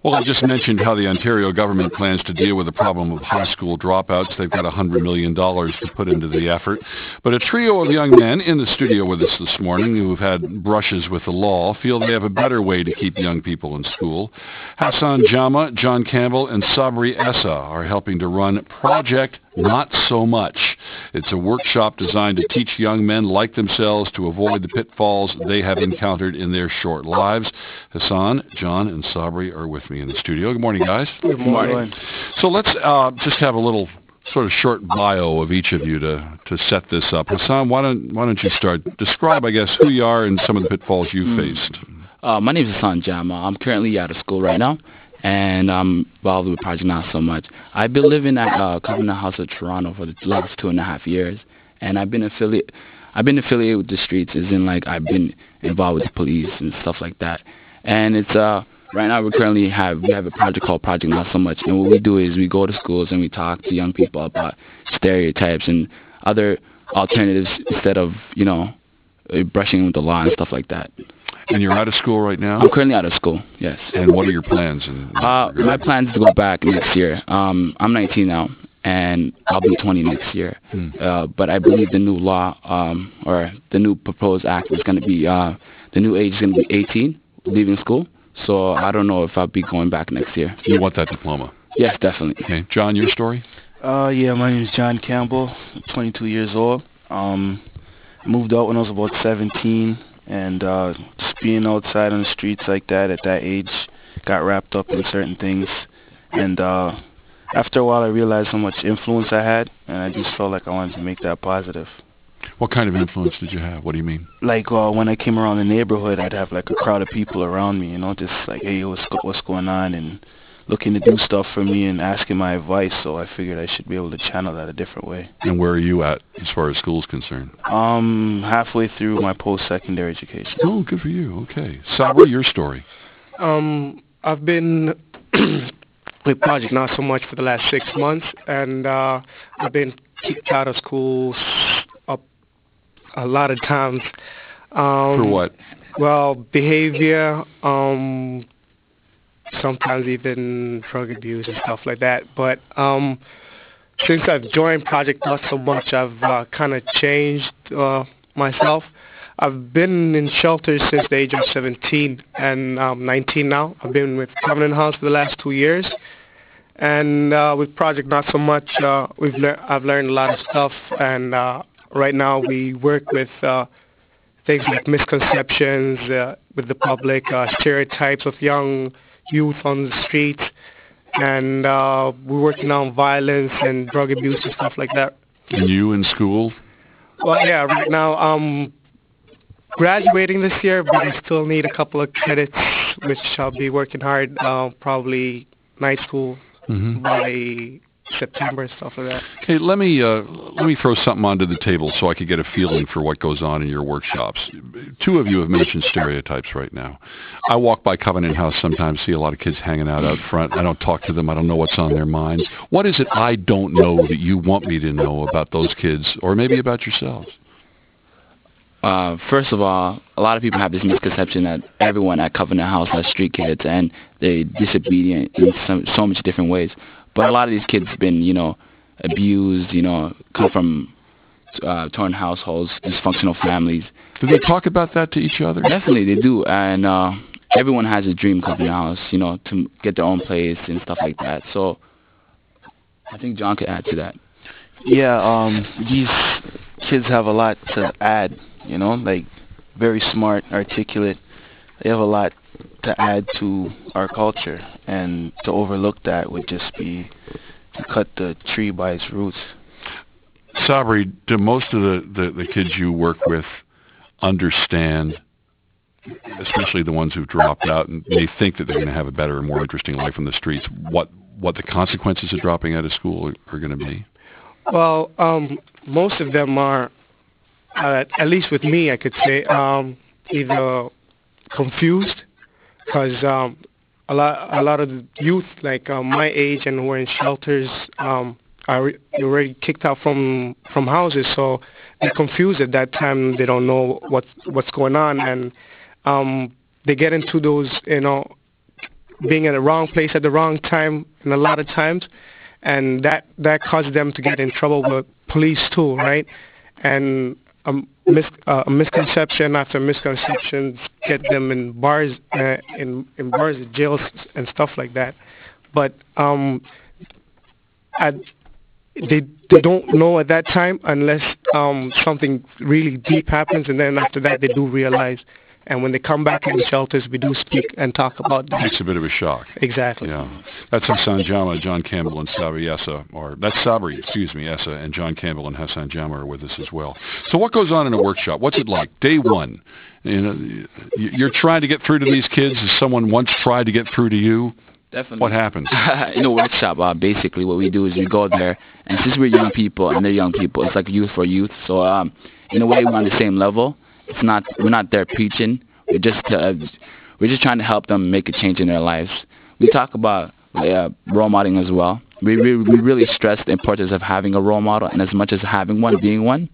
Well, I just mentioned how the Ontario government plans to deal with the problem of high school dropouts. They've got $100 million to put into the effort. But a trio of young men in the studio with us this morning who've had brushes with the law feel they have a better way to keep young people in school. Hassan Jama, John Campbell, and Sabri Essa are helping to run Project Not So Much. It's a workshop designed to teach young men like themselves to avoid the pitfalls they have encountered in their short lives. Hassan, John, and Sabri are with me in the studio. Good morning, guys. Good morning. So let's just have a little sort of short bio of each of you to set this up. Hassan, why don't you start? Describe, I guess, who you are and some of the pitfalls you faced. My name is Hassan Jama. I'm currently out of school right now, and I'm involved with Project Not So Much. I've been living at Covenant House of Toronto for the last 2.5 years, and I've been affiliated with the streets, as in like I've been involved with the police and stuff like that. And it's right now we have a project called Project Not So Much, and what we do is we go to schools and we talk to young people about stereotypes and other alternatives instead of brushing with the law and stuff like that. And you're out of school right now? I'm currently out of school, yes. And what are your plans? My plan is to go back next year. I'm 19 now, and I'll be 20 next year. But I believe the new law, or the new proposed act, is going to be, the new age is going to be 18, leaving school. So I don't know if I'll be going back next year. You want that diploma? Yes, definitely. Okay. John, your story? Yeah, my name is John Campbell, 22 years old. I moved out when I was about 17. And just being outside on the streets like that at that age, got wrapped up in certain things. And after a while, I realized how much influence I had, and I just felt like I wanted to make that positive. What kind of influence did you have? What do you mean? Like when I came around the neighborhood, I'd have like a crowd of people around me, just like, hey, what's going on, and looking to do stuff for me and asking my advice. So I figured I should be able to channel that a different way. And where are you at as far as school's concerned? Halfway through my post-secondary education. Oh, good for you. Okay. Sabri, your story. I've been with Project Not So Much for the last 6 months, and I've been kicked out of school a lot of times. For what? Well, behavior, sometimes even drug abuse and stuff like that. But since I've joined Project Not So Much, I've kind of changed myself. I've been in shelters since the age of 17, and I'm 19 now. I've been with Covenant House for the last 2 years. And with Project Not So Much, I've learned a lot of stuff. And right now we work with things like misconceptions with the public, stereotypes of young youth on the streets, and we're working on violence and drug abuse and stuff like that. And you in school? Well, yeah, right now I'm graduating this year, but I still need a couple of credits, which I'll be working hard, probably night school by September, stuff like that. Okay, let me throw something onto the table so I could get a feeling for what goes on in your workshops. Two of you have mentioned stereotypes right now. I walk by Covenant House sometimes, see a lot of kids hanging out front. I don't talk to them. I don't know what's on their minds. What is it I don't know that you want me to know about those kids, or maybe about yourselves? First of all, a lot of people have this misconception that everyone at Covenant House are street kids, and they're disobedient in so much different ways. But a lot of these kids have been, abused, come from torn households, dysfunctional families. Do they talk about that to each other? Definitely, they do. And everyone has a dream Covenant House, to get their own place and stuff like that. So I think John could add to that. Yeah, these kids have a lot to add, like very smart, articulate. They have a lot to add to our culture, and to overlook that would just be to cut the tree by its roots. Sabri, do most of the kids you work with understand, especially the ones who've dropped out, and they think that they're going to have a better and more interesting life on the streets, what the consequences of dropping out of school are going to be? Well, most of them are, at least with me, I could say, either confused, because a lot of the youth, like my age and who are in shelters, are already kicked out from houses, so they're confused at that time. They don't know what's going on, and they get into those being in the wrong place at the wrong time, and a lot of times, and that causes them to get in trouble with police too, right? And a misconception after misconceptions get them in bars, in bars, jails, and stuff like that. But they don't know at that time unless something really deep happens, and then after that they do realize. And when they come back in the shelters, we do speak and talk about that. It's a bit of a shock. Exactly. Yeah. That's Hassan Jama, John Campbell, and Sabri Essa, or that's Sabri, excuse me, Essa, and John Campbell and Hassan Jama are with us as well. So what goes on in a workshop? What's it like? Day one, you're trying to get through to these kids as someone once tried to get through to you. Definitely. What happens? In a workshop, basically what we do is we go there, and since we're young people and they're young people, it's like youth for youth. So in a way, we're on the same level. We're not there preaching. We're just trying to help them make a change in their lives. We talk about role modeling as well. We really stress the importance of having a role model, and as much as having one, being one.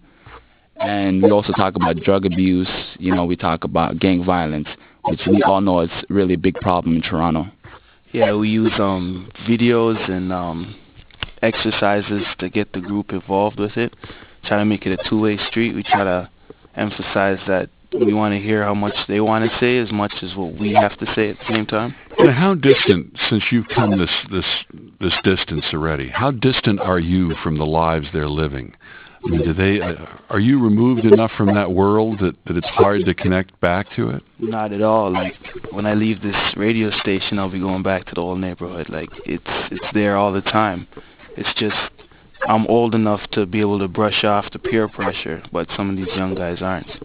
And we also talk about drug abuse. We talk about gang violence, which we all know is really a big problem in Toronto. Yeah, we use videos and exercises to get the group involved with it. Try to make it a two-way street. We try to emphasize that we want to hear how much they want to say as much as what we have to say at the same time. And how distant, since you've come this distance already, how distant are you from the lives they're living? I mean, are you removed enough from that world that it's hard to connect back to it? Not at all. Like, when I leave this radio station, I'll be going back to the old neighborhood. Like, it's there all the time. It's just, I'm old enough to be able to brush off the peer pressure, but some of these young guys aren't.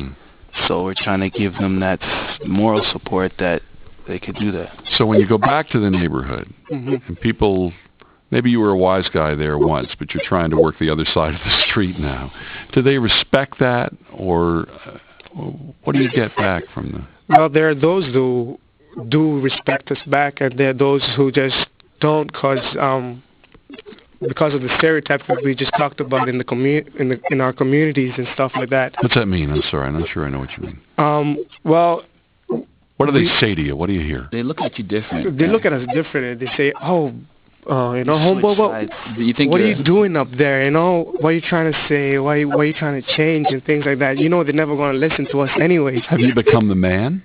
So we're trying to give them that moral support that they could do that. So when you go back to the neighborhood, and people, maybe you were a wise guy there once, but you're trying to work the other side of the street now, do they respect that, or what do you get back from them? Well, there are those who do respect us back, and there are those who just don't, because of the stereotypes that we just talked about in the in our communities and stuff like that. What's that mean? I'm sorry, I'm not sure I know what you mean. Well, what do they say to you? What do you hear? They look at you different. They look at us different, and they say, "Oh, homeboy, what are you doing up there? What are you trying to say? Why are you trying to change and things like that? They're never going to listen to us anyways." Have you become the man?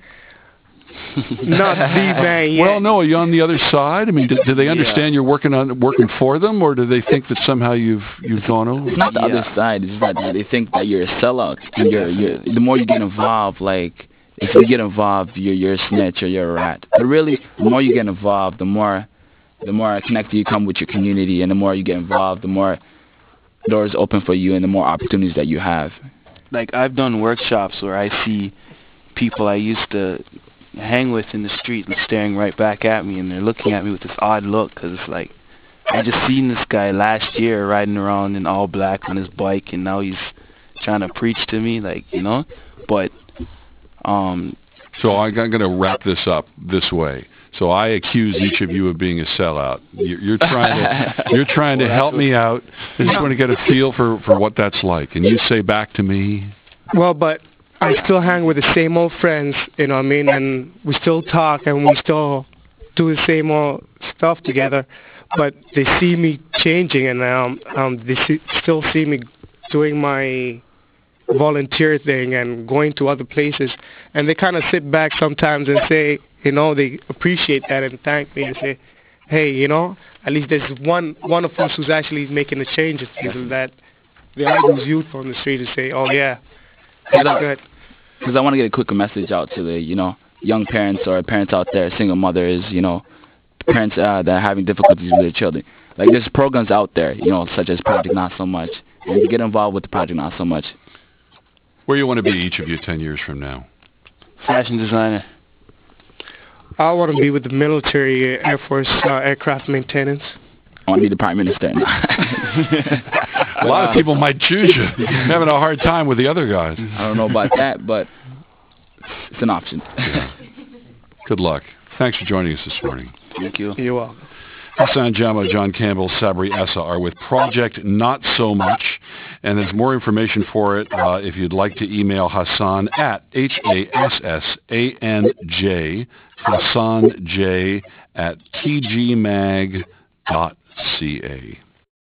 Not the man yet. Well, no. Are you on the other side? I mean, do they understand you're working for them, or do they think that somehow you've gone over? It's not the other side. It's that they think that you're a sellout, and you're the more you get involved, like if you get involved, you're a snitch or you're a rat. But really, the more you get involved, the more connected you come with your community, and the more you get involved, the more doors open for you, and the more opportunities that you have. Like, I've done workshops where I see people I used to hang with in the street and staring right back at me, and they're looking at me with this odd look, because it's like, I just seen this guy last year riding around in all black on his bike, and now he's trying to preach to me, but So I'm going to wrap this up this way. So I accuse each of you of being a sellout. You're trying to help me out. I just want to get a feel for what that's like. And you say back to me, well, but I still hang with the same old friends, and we still talk, and we still do the same old stuff together, but they see me changing, and they still see me doing my volunteer thing and going to other places, and they kind of sit back sometimes and say, they appreciate that and thank me and say, hey, at least there's one of us who's actually making a change and things like that. There are those youth on the street who say, oh yeah, that's good. Because I want to get a quick message out to the, young parents or parents out there, single mothers, parents that are having difficulties with their children. Like, there's programs out there, such as Project Not So Much, and to get involved with the Project Not So Much. Where you want to be, each of you, 10 years from now? Fashion designer. I want to be with the military, Air Force, aircraft maintenance. I want to be the Prime Minister. A lot of people might choose you. You're having a hard time with the other guys. I don't know about that, but it's an option. Yeah. Good luck. Thanks for joining us this morning. Thank you. You're welcome. Hassan Jama, John Campbell, Sabri Essa are with Project Not So Much, and there's more information for it if you'd like to email Hassan at HASSANJ, HassanJ at tgmag.ca.